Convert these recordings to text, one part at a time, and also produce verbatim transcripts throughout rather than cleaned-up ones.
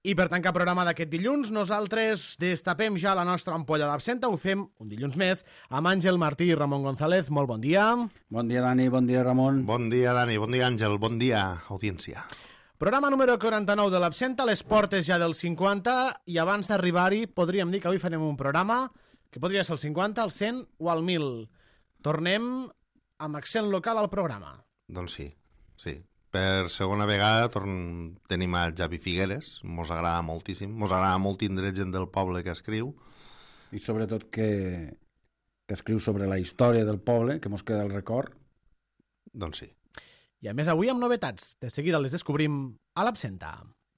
I per tancar programa d'aquest dilluns, nosaltres destapem ja la nostra ampolla d'absenta. Ho fem un dilluns més amb Àngel Martí i Ramon González. Molt bon dia. Bon dia, Dani. Bon dia, Ramon. Bon dia, Dani. Bon dia, Àngel. Bon dia, audiència. Programa número quaranta-nou de l'absenta, a les portes ja del cinquanta, i abans d'arribar-hi podríem dir que avui farem un programa que podria ser el cinquanta, el cent o el mil. Tornem amb accent local al programa. Doncs sí, sí. Per segona vegada torn... tenim a Javi Figueres, mos agrada moltíssim, mos agrada molt tindre gent del poble que escriu. I sobretot que, que escriu sobre la història del poble, que mos queda el record. Doncs sí. I a més avui amb novetats, de seguida les descobrim a l'absenta.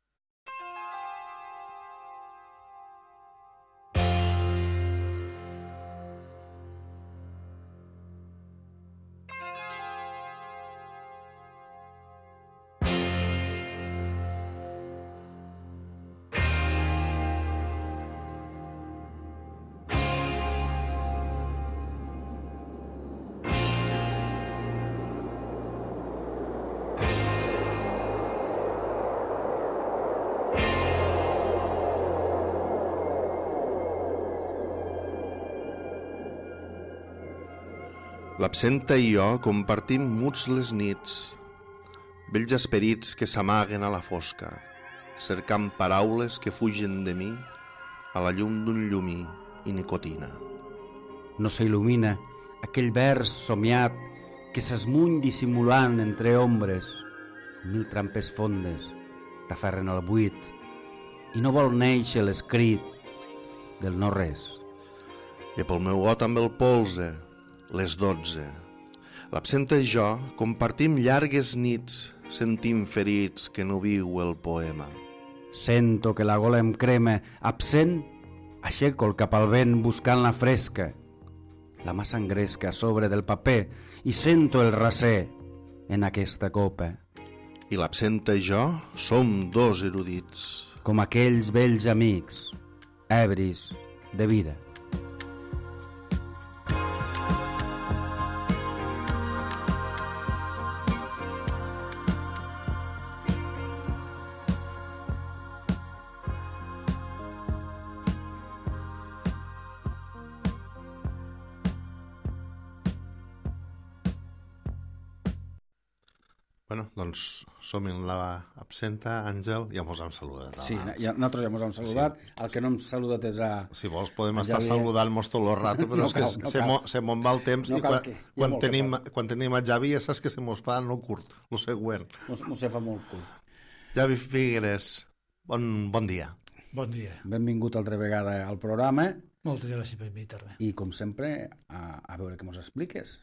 L'absenta i jo compartim muts les nits, vells esperits que s'amaguen a la fosca, cercant paraules que fugen de mi a la llum d'un llumí i nicotina. No s'il·lumina aquell vers somiat que s'esmuny dissimulant entre ombres. Mil trampes fondes t'aferren al buit i no vol néixer l'escrit del no-res. I pel meu got amb el polze, les dotze. L'absenta i jo compartim llargues nits, sentim ferits que no viu el poema. Sento que la gola em crema, absent, aixeco el cap al vent buscant la fresca. La mà s'engresca a sobre del paper i sento el raser en aquesta copa. I l'absenta i jo som dos erudits. Com aquells vells amics, ebris de vida. Bueno, doncs som en l'absenta, Àngel, ja mos hem saludat. Sí, ja, nosaltres ja mos hem saludat. Sí. El que no hem saludat és a... Si vols podem estar Javi... saludant-mos tot el rato, però no és cal, que no se, mo, se mos va el temps no i quan, que... quan, tenim, quan tenim a Javi ja saps que se mos fa no curt, el següent. Mos, mos se fa molt curt. Javi Figueres, bon, bon dia. Bon dia. Benvingut altra vegada al programa. Moltes gràcies per invitar-me. I com sempre, a, a veure què mos expliques.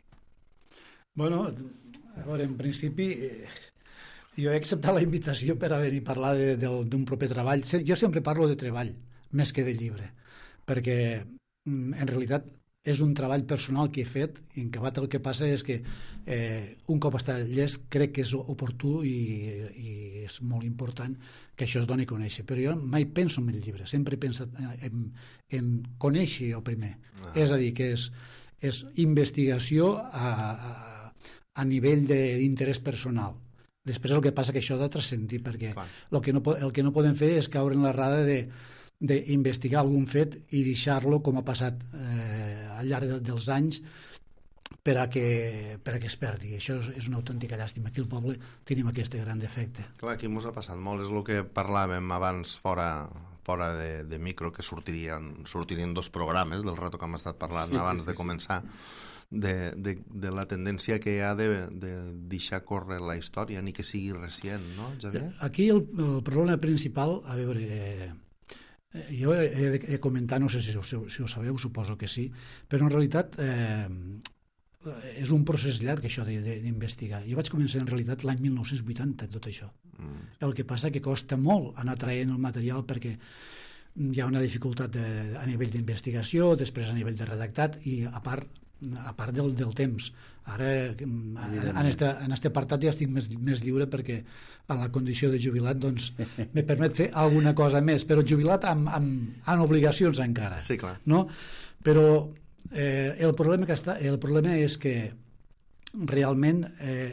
Bueno, a veure, en principi, eh, jo he acceptat la invitació per a venir a parlar d'un proper treball. Jo sempre parlo de treball, més que de llibre, perquè en realitat és un treball personal que he fet i en acabat el que passa és que eh, un cop està llest crec que és oportú i, i és molt important que això es doni a conèixer. Però jo mai penso en el llibre, sempre he pensat en, en conèixer el primer. Ah. És a dir, que és, és investigació a... a a nivell d'interès personal. Després el que passa que això ha de transcendir, perquè el que, no, el que no podem fer és caure en l'errada d'investigar algun fet i deixar-lo com ha passat eh, al llarg de, dels anys per a, que, per a que es perdi. Això és, és una autèntica llàstima. Aquí al poble tenim aquest gran defecte. Clar, aquí ens ha passat molt. És el que parlàvem abans fora... fora de, de micro, que sortirien, sortirien dos programes del rato que hem estat parlant sí, abans sí, de començar, de, de, de la tendència que hi ha de, de deixar córrer la història, ni que sigui recient, no, Javier? Aquí el, el problema principal, a veure, eh, jo he, he de comentar, no sé si ho, si ho sabeu, suposo que sí, però en realitat eh, és un procés llarg això d'investigar. Jo vaig començar en realitat l'any mil nou-cents vuitanta tot això. Mm. El que passa que costa molt anar traient el material perquè hi ha una dificultat de, a nivell d'investigació, després a nivell de redactat i a part, a part del, del temps. Ara en, en, este, en este apartat ja estic més, més lliure perquè en la condició de jubilat doncs me permet fer alguna cosa més, però jubilat amb, amb, amb obligacions encara. Sí, clar. No? Però Eh, el problema que està, el problema és que realment eh,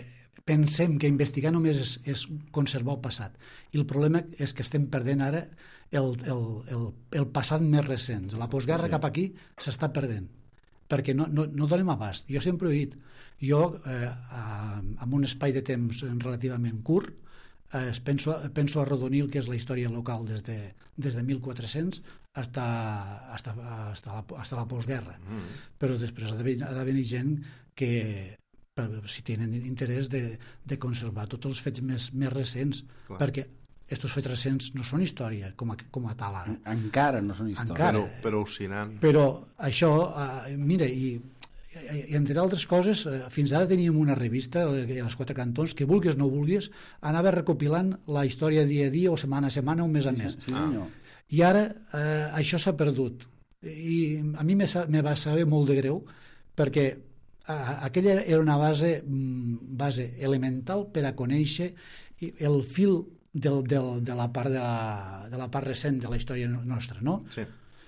pensem que investigar només és, és conservar el passat. I el problema és que estem perdent ara el, el, el, el passat més recent. La postguerra sí. cap aquí s'està perdent, perquè no, no, no donem abast. Jo sempre ho he dit. Jo, eh, amb un espai de temps relativament curt, eh, penso, penso arrodonir el que és la història local des de, des de mil quatre-cents hasta, hasta, hasta, la, hasta la postguerra. Mm. Però després ha de, ha de venir gent que, per, si tenen interès de, de conservar tots els fets més, més recents, clar. Perquè aquests fets recents no són història com a, com a tal ara. Encara no són història. Encara, però, però oscil·lant. Però això, eh, mira, i, i entre altres coses, eh, fins ara teníem una revista, eh, les Quatre Cantons, que vulguis o no vulguis, anava recopilant la història dia a dia o setmana a setmana o mes a mes. Sí, sí, senyor. I ara eh, això s'ha perdut. I a mi me, me va saber molt de greu, perquè eh, aquella era una base, base elemental per a conèixer el fil del, del, de, la part de, la, de la part recent de la història nostra, no? Sí.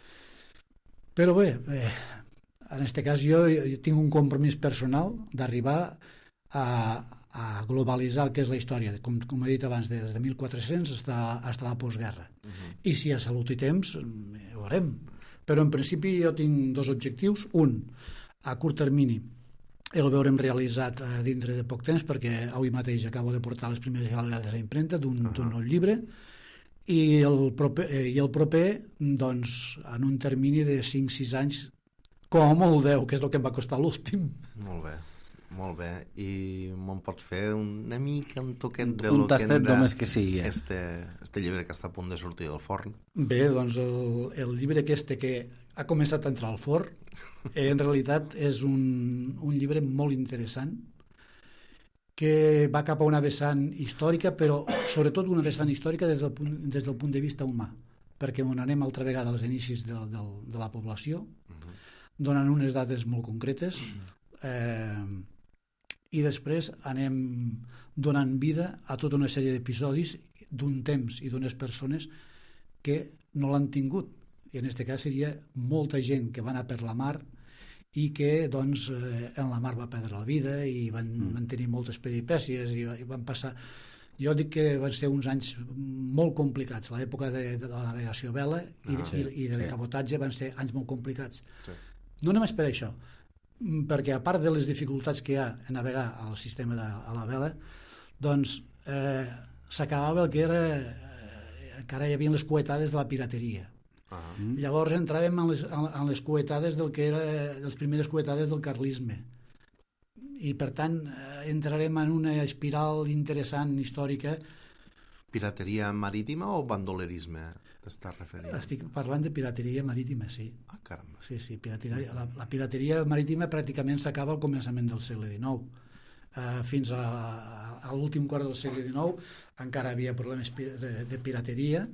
Però bé, eh, en aquest cas jo, jo tinc un compromís personal d'arribar a, a globalitzar el que és la història, com, com he dit abans, des de mil quatre-cents fins a la postguerra. Uh -huh. I si hi ha salut i temps, ho veurem. Però en principi jo tinc dos objectius. Un, a curt termini, el veurem realitzat eh, dintre de poc temps, perquè avui mateix acabo de portar les primeres galades a la impremta d'un uh -huh. nou llibre, i el proper, eh, i el proper doncs, en un termini de cinc sis anys, com a molt deu, que és el que em va costar l'últim. Molt bé, molt bé. I me'n pots fer una mica, un toquet de un lo que tastet era només que sigui. este, este llibre que està a punt de sortir del forn? Bé, doncs el, el llibre aquest que ha començat a entrar al forn, eh, en realitat és un, un llibre molt interessant, que va cap a una vessant històrica, però sobretot una vessant històrica des del punt, des del punt de vista humà, perquè on anem altra vegada als inicis de, de, de la població, uh-huh. donant unes dades molt concretes, eh, i després anem donant vida a tota una sèrie d'episodis d'un temps i d'unes persones que no l'han tingut. I en aquest cas seria molta gent que va anar per la mar i que doncs, eh, en la mar va perdre la vida i van, mm. van tenir moltes peripècies i, i van passar... Jo dic que van ser uns anys molt complicats. L'època de, de la navegació a vela i, ah, sí, i, i del sí. cabotatge van ser anys molt complicats. Sí. No només per això, perquè a part de les dificultats que hi ha a navegar al sistema de a la vela, doncs eh, s'acabava el que era... Eh, encara hi havia les coetades de la pirateria. Uh-huh. Llavors entràvem en les, en les coetades del que era les primeres coetades del carlisme, i per tant entrarem en una espiral interessant històrica. Pirateria marítima o bandolerisme t'estàs referint? Estic parlant de pirateria marítima, sí. Ah, caramba. Sí, sí, pirateria, la, la pirateria marítima pràcticament s'acaba al començament del segle dinou. Uh, fins a, a l'últim quart del segle dinou encara hi havia problemes de, de pirateria,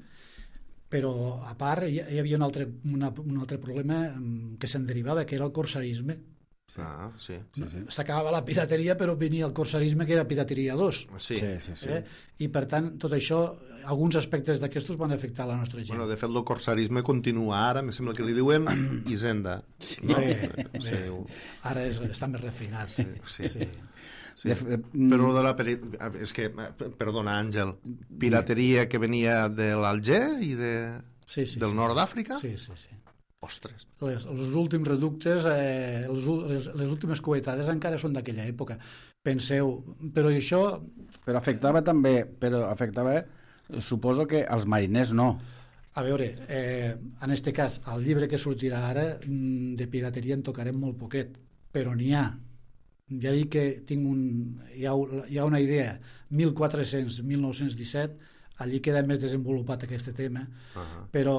però a part hi, hi havia un altre, una, un altre problema que se'n derivava, que era el corsarisme. Sí. Ah, sí, sí, sí. S'acabava la pirateria, però venia el corsarisme, que era pirateria dos. Sí, sí, sí, sí. Eh? I per tant, tot això, alguns aspectes d'aquestos van afectar la nostra gent. Bueno, de fet, el corsarisme continua ara, me sembla que li diuen Hisenda. Sí, no? bé, bé. Sí. Ara és, està més refinat. Sí, sí. sí. Sí. De, però de la peri... és que, perdona Àngel, pirateria que venia de l'Alger i de... sí, sí, del sí, nord sí. d'Àfrica? Sí, sí, sí. Ostres. Les, els últims reductes, eh, les, les, les últimes coetades encara són d'aquella època. Penseu, però això... Però afectava també, però afectava, suposo que els mariners no. A veure, eh, en aquest cas, el llibre que sortirà ara, de pirateria en tocarem molt poquet, però n'hi ha. Ja dic que tinc un, hi, ha, hi ha una idea, mil quatre-cents a mil nou-cents disset, allí queda més desenvolupat aquest tema, uh-huh. però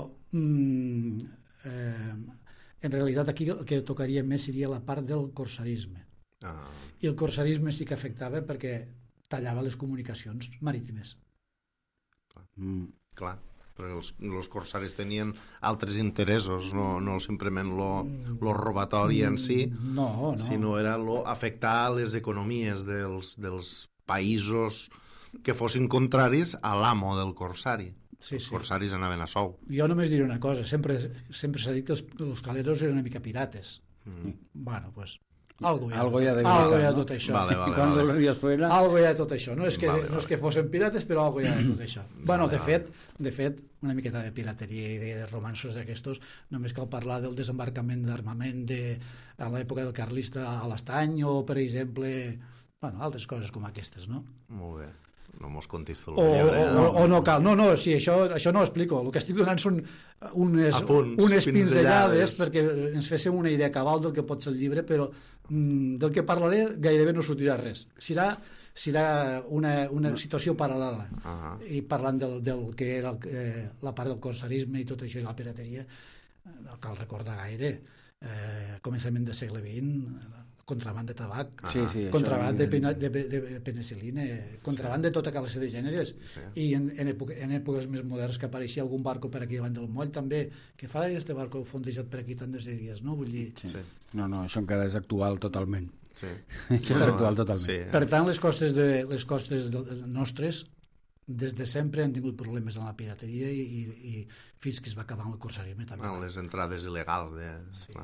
mm, eh, en realitat aquí el que tocaria més seria la part del corsarisme. Uh-huh. I el corsarisme sí que afectava perquè tallava les comunicacions marítimes. Clar, mm. clar. Perquè els, els corsaris tenien altres interessos, no, no simplement lo, lo robatori en si, no, no. sinó era lo afectar les economies dels, dels països que fossin contraris a l'amo del corsari. Sí, els sí. corsaris anaven a sou. Jo només diré una cosa, sempre, sempre s'ha dit que els, els caleros eren una mica pirates. Mm. Bueno, pues, Algo hi ha, Algo hi ha de algo hi ha veritat, tot no? això. Vale, vale, Cuando vale. los ríos suenan... Algo hi ha de tot això. No és que, Vale, no és vale. que fossin pirates, però algo hi ha de tot això. Bueno, de vale. fet, de fet, una miqueta de pirateria i de, de romansos d'aquestos, només cal parlar del desembarcament d'armament de, a l'època del carlista a l'Estany o, per exemple, bueno, altres coses com aquestes, no? Molt bé. No mos contis tu O, el llibre. o, o, o no cal. No, no, sí, això, això no ho explico. El que estic donant són unes, Apunts, unes pinzellades. pinzellades perquè ens féssim una idea cabal del que pot ser el llibre, però mm, del que parlaré gairebé no sortirà res. Serà, serà una, una situació paral·lela. Ah. I parlant del, del que era el, eh, la part del corsarisme i tot això i la pirateria, no cal recordar gaire. Eh, començament del segle vint, contraband de tabac, Sí, sí, això contraband de, evident. pena, de, de, de penicil·lina, contraband sí. de tota classe de gèneres, Sí. i en, en, època, en èpoques més modernes que apareixia algun barco per aquí davant del moll també, que fa este barco fondejat per aquí tant de dies, no? Vull dir, Sí. Sí. No, no, això encara és actual totalment. Sí. Això és actual totalment. Sí. per tant, les costes, de, les costes de, de nostres des de sempre han tingut problemes amb la pirateria i, i, i fins que es va acabar amb el corsarisme també. Ah, les entrades il·legals. De... Sí.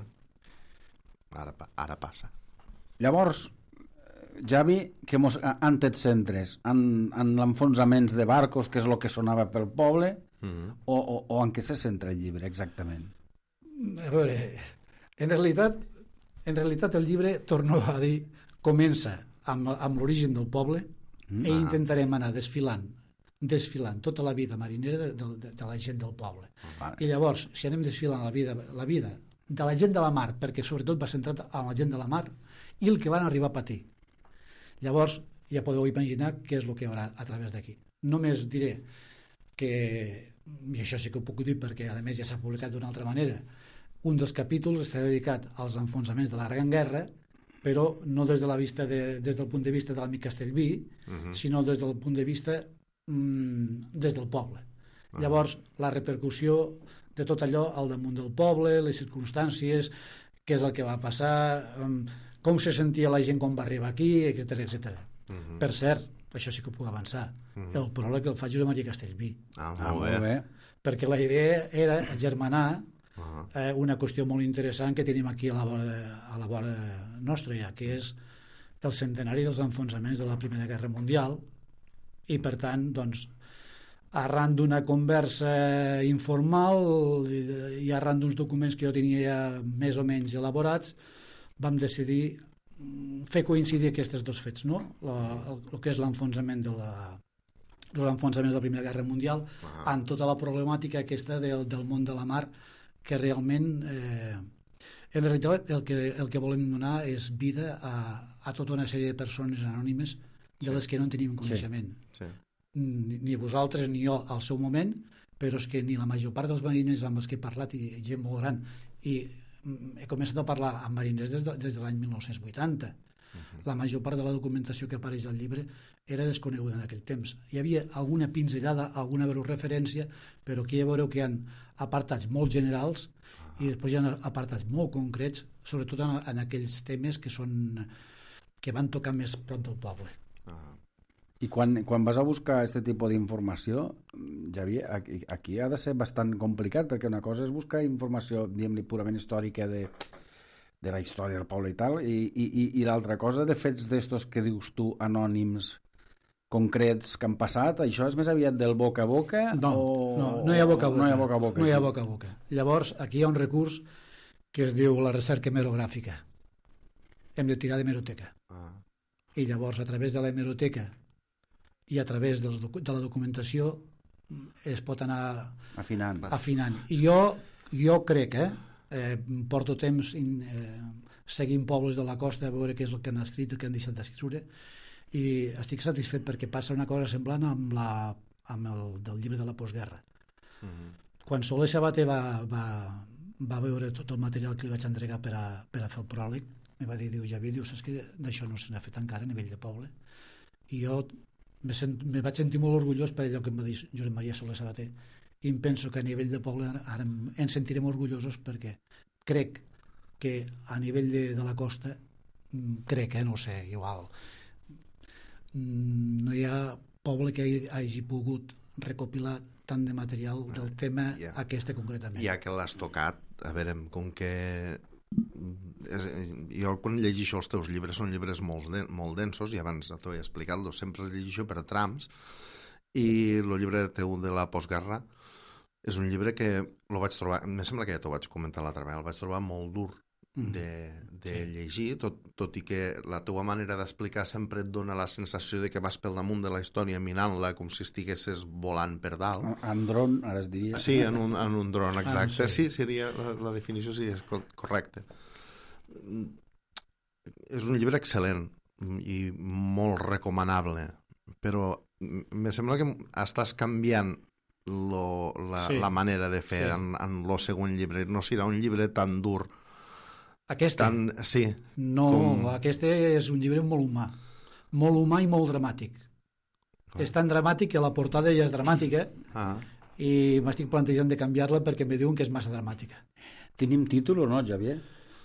Ara, pa- ara passa. Llavors, Javi, que mos han tet centres en, en l'enfonsaments de barcos, que és el que sonava pel poble, Mm -hmm. o, o, o en què se centra el llibre exactament? A veure, en realitat, en realitat el llibre, torno a dir, comença amb, amb l'origen del poble mm. i intentarem anar desfilant desfilant tota la vida marinera de, de, de la gent del poble. Vale. I llavors, si anem desfilant la vida, la vida de la gent de la mar, perquè sobretot va centrat en la gent de la mar i el que van arribar a patir. Llavors, ja podeu imaginar què és el que hi haurà a través d'aquí. Només diré que, i això sí que ho puc dir perquè a més ja s'ha publicat d'una altra manera, un dels capítols està dedicat als enfonsaments de la Gran Guerra, però no des de la vista de, des del punt de vista de l'amic Castellví, uh-huh. sinó des del punt de vista mmm, des del poble. Uh-huh. Llavors, la repercussió de tot allò al damunt del poble, les circumstàncies, què és el que va passar, um, com se sentia la gent quan va arribar aquí, etcètera, etcètera. Uh-huh. Per cert, això sí que ho puc avançar, uh-huh. el pròleg el fa Josep Maria Castellví. Ah, Ah, molt, molt bé. bé. Perquè la idea era germanar Uh-huh. eh, una qüestió molt interessant que tenim aquí a la vora, a la vora nostra ja, que és el centenari dels enfonsaments de la Primera Guerra Mundial i per tant, doncs, arran d'una conversa informal i, i arran d'uns documents que jo tenia ja més o menys elaborats, vam decidir fer coincidir aquests dos fets, no? La, el, el que és l'enfonsament de la l'enfonsament de la Primera Guerra Mundial Ah. amb tota la problemàtica aquesta del, del món de la mar, que realment eh, en realitat el que, el que volem donar és vida a, a tota una sèrie de persones anònimes de Sí. les que no en tenim coneixement. Sí. Ni, ni vosaltres ni jo al seu moment, però és que ni la major part dels mariners amb els que he parlat, i gent molt gran, i mm, he començat a parlar amb mariners des de, des de l'any mil nou-cents vuitanta. Uh-huh. La major part de la documentació que apareix al llibre era desconeguda en aquell temps. Hi havia alguna pinzellada, alguna breu referència, però aquí ja veureu que hi ha apartats molt generals i després hi ha apartats molt concrets, sobretot en, en aquells temes que són que van tocar més prop del poble. Ah. I quan, quan vas a buscar aquest tipus d'informació, Javier, aquí, aquí ha de ser bastant complicat, perquè una cosa és buscar informació, diguem-li, purament històrica de, de la història del poble i tal, i, i, i, i l'altra cosa de fets d'estos que dius tu, anònims, concrets que han passat, això és més aviat del boca a boca? No, o... no, no hi ha boca a boca. No hi ha boca a boca. No hi ha aquí. boca a boca. Llavors, aquí hi ha un recurs que es diu la recerca hemerogràfica. Hem de tirar d'hemeroteca. Ah. I llavors, a través de l'hemeroteca i a través dels docu de la documentació es pot anar Afinant. afinant. I jo, jo crec, eh, eh, porto temps in, eh, seguint pobles de la costa a veure què és el que han escrit, el que han deixat d'escriure, i estic satisfet perquè passa una cosa semblant amb, la, amb el del llibre de la postguerra. Uh-huh. Quan Soler Sabater va, va, va veure tot el material que li vaig entregar per a, per a fer el pròleg, em va dir, diu, Javi, diu, saps que d'això no se n'ha fet encara a nivell de poble? I jo me, sent, me vaig sentir molt orgullós per allò que em va dir Josep Maria Soler Sabater, i em penso que a nivell de poble ara, ara ens sentirem orgullosos perquè crec que a nivell de, de la costa, crec, eh, no ho sé, igual, no hi ha poble que hagi pogut recopilar tant de material del tema ja. aquest concretament. Ja que l'has tocat, a veure, com que és, jo quan llegeixo els teus llibres són llibres molt, de, molt densos, i abans t'ho he explicat, sempre els llegeixo per trams, i el llibre teu de la postguerra és un llibre que lo vaig trobar, em sembla que ja t'ho vaig comentar l'altra vegada, el vaig trobar molt dur de, de sí. llegir, tot, tot i que la teua manera d'explicar sempre et dona la sensació de que vas pel damunt de la història minant-la com si estiguessis volant per dalt. En dron, ara es diria. Sí, en un, en un dron, exacte. Ah, sí. sí, seria, la, la definició seria correcta. És un llibre excel·lent i molt recomanable, però me sembla que estàs canviant lo, la, sí. la manera de fer sí. en, en el següent llibre. No serà un llibre tan dur. Aquest? Tan, sí. No, com... aquest és un llibre molt humà. Molt humà i molt dramàtic. Ah. És tan dramàtic que la portada ja és dramàtica ah. i m'estic plantejant de canviar-la perquè em diuen que és massa dramàtica. Tenim títol o no, Xavier?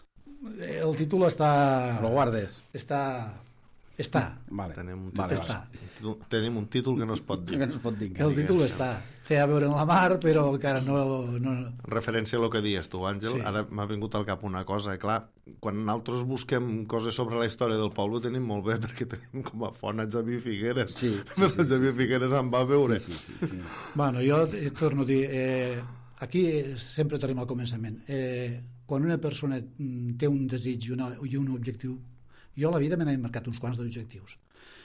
El títol està... Lo guardes? Està... Està. Vale. Tenim un títol, vale, està. Vale. Tenim un títol que no es pot dir. Que no es pot dir. El títol està. Té a veure amb la mar, però encara no... no... Referència a lo que dies tu, Àngel, sí. Ara m'ha vingut al cap una cosa. Clar, quan nosaltres busquem coses sobre la història del poble ho tenim molt bé, perquè tenim com a font a Xavier Figueres. Sí, sí, però sí, Xavier sí. Figueres en va veure. Sí, sí, sí, sí. Bueno, jo torno a dir... Eh, aquí sempre tornem al començament. Eh, quan una persona té un desig i, una, i un objectiu... Jo a la vida me n'he marcat uns quants d'objectius.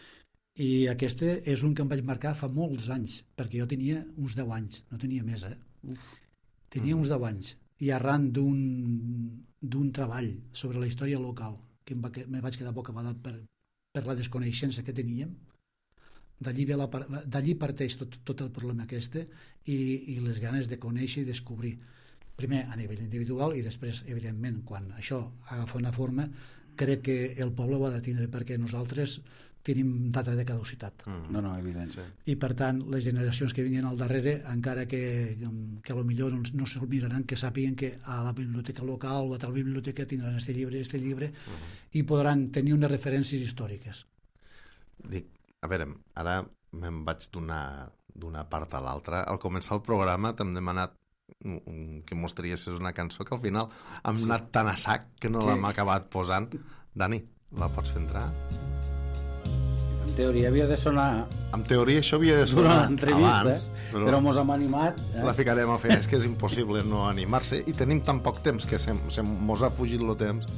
I aquest és un que em vaig marcar fa molts anys, perquè jo tenia uns deu anys, no tenia més, eh? Uf. Tenia mm. uns deu anys. I arran d'un d'un treball sobre la història local, que em, va, que me vaig quedar bocabadat per, per la desconeixença que teníem, d'allí, ve la, d'allí parteix tot, tot el problema aquest i, i les ganes de conèixer i descobrir. Primer a nivell individual i després, evidentment, quan això agafa una forma, crec que el poble ho ha de tindre perquè nosaltres tenim data de caducitat. Mm. No, no, evident. Sí. I per tant, les generacions que vinguin al darrere, encara que, que a lo millor no, no se'l miraran, que sàpiguen que a la biblioteca local o a tal biblioteca tindran este llibre, este llibre, mm. i podran tenir unes referències històriques. Dic, a veure, ara me'n vaig d'una part a l'altra. Al començar el programa t'hem demanat que mostraries una cançó que al final hem sí. anat tan a sac que no l'hem acabat posant. Dani, la pots fer entrar? En teoria havia de sonar... En teoria això havia de sonar abans, però, però mos hem animat. Eh? La ficarem a fer, és que és impossible no animar-se i tenim tan poc temps que se, se mos ha fugit el temps.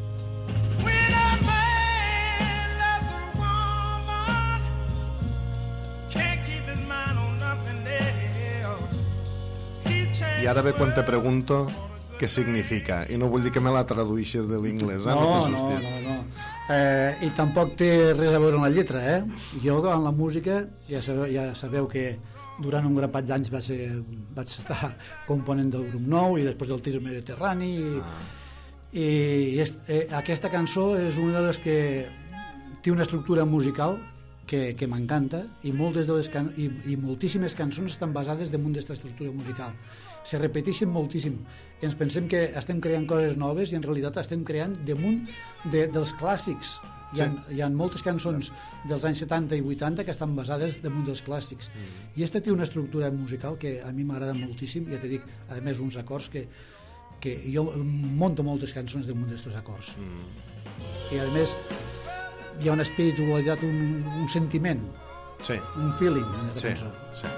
I ara ve quan te pregunto què significa, i no vull dir que me la traduïxes de l'inglès, eh? No, no, no, no, no. Eh, i tampoc té res a veure amb la lletra, eh? Jo en la música ja sabeu, ja sabeu que durant un grapat d'anys vaig, ser, vaig estar component del grup nou i després del Tir Mediterrani i, ah. i est, eh, aquesta cançó és una de les que té una estructura musical que, que m'encanta i, moltes de les can i, i moltíssimes cançons estan basades damunt d'aquesta estructura musical. Se repeteixen moltíssim. Ens pensem que estem creant coses noves i en realitat estem creant damunt de, dels clàssics. Hi ha, sí. hi ha moltes cançons dels anys setanta i vuitanta que estan basades damunt dels clàssics. Mm. I aquesta té una estructura musical que a mi m'agrada moltíssim, ja t'he dit, a més uns acords que, que jo monto moltes cançons damunt d'aquests acords. Mm. I a més hi ha una espiritualitat, un, un sentiment, sí. un feeling en aquesta sí. cançó. Sí.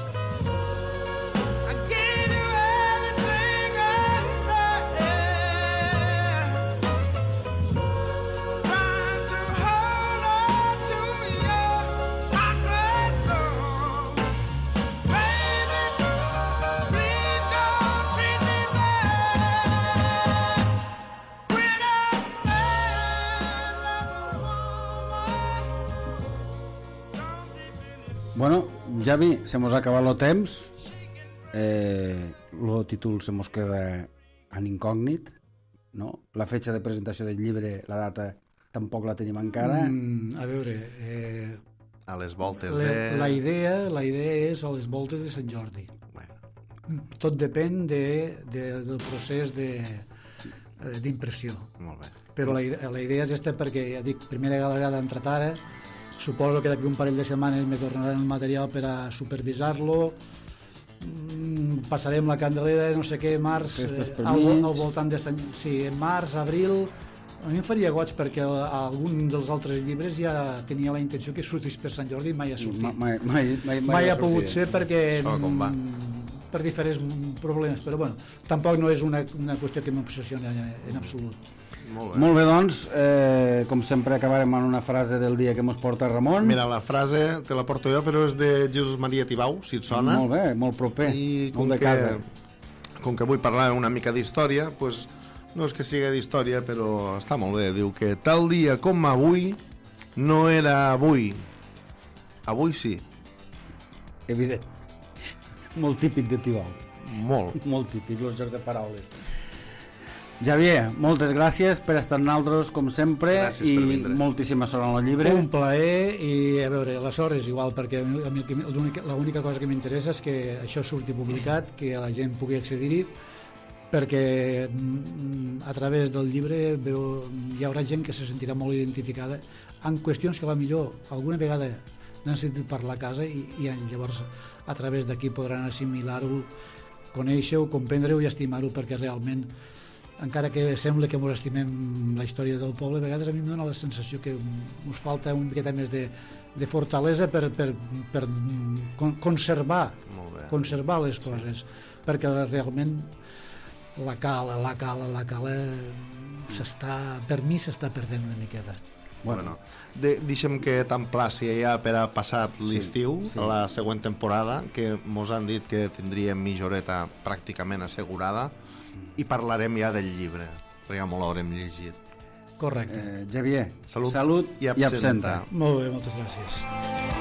Bueno, Javi, se mos ha acabat el temps. Eh, el títol se mos queda en incògnit, no? La fetge de presentació del llibre, la data, tampoc la tenim encara. Mm, a veure... Eh, a les voltes la, de... La idea, la idea és a les voltes de Sant Jordi. Bueno. Tot depèn de, de, del procés de d'impressió. Molt bé. Però la, la idea és aquesta perquè, ja dic, primera vegada entrat ara, suposo que d'aquí un parell de setmanes me tornaran el material per a supervisar-lo, passarem la Candelera, no sé què, març, Festes eh, per al, mig. al voltant de Sant... Sí, en març, abril... A mi em faria goig perquè algun dels altres llibres ja tenia la intenció que sortís per Sant Jordi i mai ha sortit. Mai, mai, mai, mai, Mai ha pogut ser perquè... Això com va. per diferents problemes, però bueno, tampoc no és una, una qüestió que m'obsessiona en absolut. Molt bé. Molt bé, doncs, eh, com sempre acabarem amb una frase del dia que mos porta Ramon. Mira, la frase te la porto jo, però és de Jesús Maria Tibau, si et sona. Molt bé, molt proper, I com molt de que, casa. com que vull parlar una mica d'història, pues, no és que sigui d'història, però està molt bé. Diu que tal dia com avui no era avui. Avui sí. Evident. Molt típic de Tibau. Molt. Molt típic, els jocs de paraules. Javier, moltes gràcies per estar amb nosaltres, com sempre, Gràcies per i vindre. moltíssima sort en el llibre. Un plaer i a veure, la sort és igual perquè a mi, a mi el que- l'única l'única cosa que m'interessa és que això surti publicat, que la gent pugui accedir-hi, perquè mm, a través del llibre veu, hi haurà gent que se sentirà molt identificada en qüestions que a la millor alguna vegada n'han sentit parlar a casa i, i llavors a través d'aquí podran assimilar-ho, conèixer-ho, comprendre-ho i estimar-ho, perquè realment, encara que sembla que ens estimem la història del poble, a vegades a mi em dóna la sensació que ens falta un miqueta més de, de fortalesa per, per, per con- conservar, Molt bé. conservar les coses, perquè realment la cala, la cala, la cala s'està, per mi s'està perdent una miqueta. Bueno, de, deixem que t'emplaci ja per a passat l'estiu, sí. la següent temporada, que mos han dit que tindríem mitjoreta pràcticament assegurada, i parlarem ja del llibre, perquè ja molt l'haurem llegit. Correcte. Eh, Javier, Salut salut i i absenta. absenta. Molt bé, moltes gràcies.